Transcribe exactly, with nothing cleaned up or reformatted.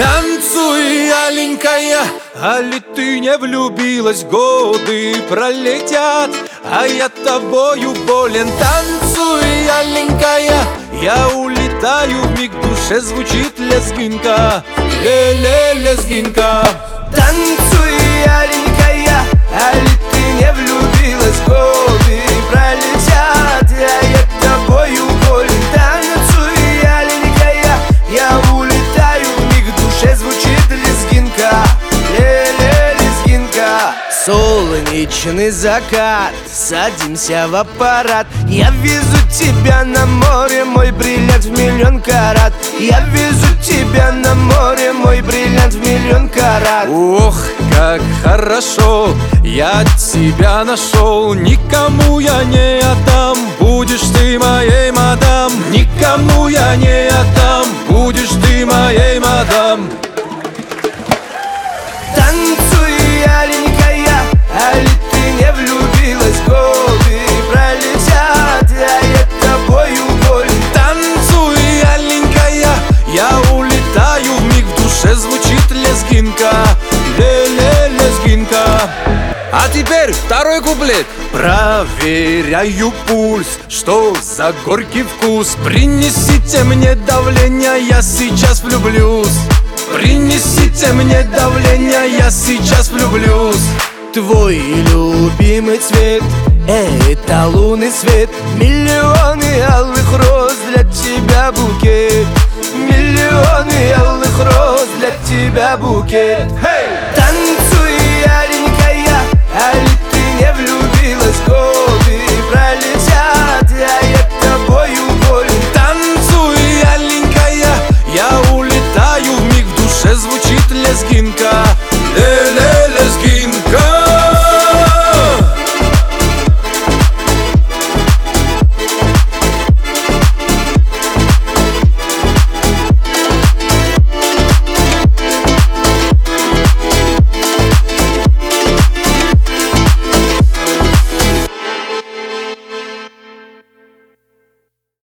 Танцуй, аленькая, али ты не влюбилась? Годы пролетят, а я тобою болен. Танцуй, аленькая, я улетаю, вмиг в душе звучит лезгинка. Ле-ле, лезгинка. Танцуй, аленькая, али ты не влюбилась? Годы пролетят, а я тобою болен. Танцуй, аленькая, я улетаю, вмиг в душе звучит лезгинка. Ле-ле, лезгинка. Солнечный закат, садимся в аппарат. Я везу тебя на море, мой бриллиант в миллион карат. Я везу тебя на море, мой бриллиант в миллион карат. Ох, как хорошо, я тебя нашел. Никому я не отдам, будешь ты моей мадам. Никому я не отдам, будешь ты моей мадам. Танцуй, аленькая, али ты не влюбилась? Годы пролетят, а я тобою болен. Танцуй, аленькая, я улетаю, вмиг в душе звучит лезгинка. Ле-ле, лезгинка. А теперь второй куплет. Проверяю пульс, что за горький вкус. Принесите мне давление, я сейчас влюблюсь. Принесите мне давление, я сейчас влюблюсь. Твой любимый цвет — это лунный свет. Миллионы алых роз, для тебя букет. Миллионы алых роз, для тебя букет. Hey!